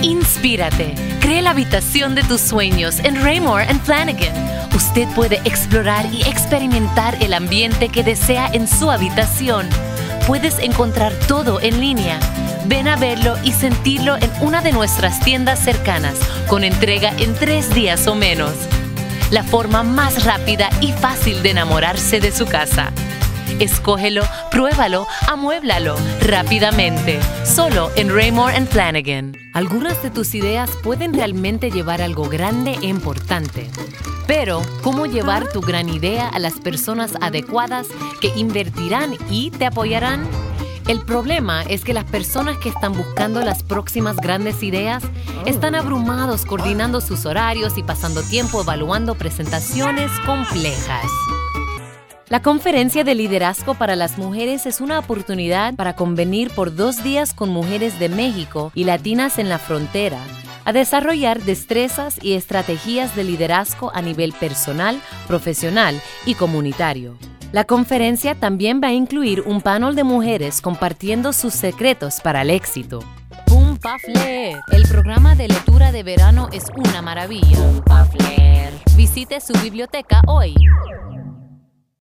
Inspírate. Cree la habitación de tus sueños en Raymour & Flanigan. Usted puede explorar y experimentar el ambiente que desea en su habitación. Puedes encontrar todo en línea. Ven a verlo y sentirlo en una de nuestras tiendas cercanas, con entrega en 3 días o menos. La forma más rápida y fácil de enamorarse de su casa. Escógelo, pruébalo, amuéblalo rápidamente. Solo en Raymour & Flanigan. Algunas de tus ideas pueden realmente llevar algo grande e importante. Pero, ¿cómo llevar tu gran idea a las personas adecuadas que invertirán y te apoyarán? El problema es que las personas que están buscando las próximas grandes ideas están abrumados coordinando sus horarios y pasando tiempo evaluando presentaciones complejas. La Conferencia de Liderazgo para las Mujeres es una oportunidad para convenir por 2 días con mujeres de México y latinas en la frontera a desarrollar destrezas y estrategias de liderazgo a nivel personal, profesional y comunitario. La conferencia también va a incluir un panel de mujeres compartiendo sus secretos para el éxito. Boom Puff Leer. El programa de lectura de verano es una maravilla. Boom Puff Leer. Visite su biblioteca hoy.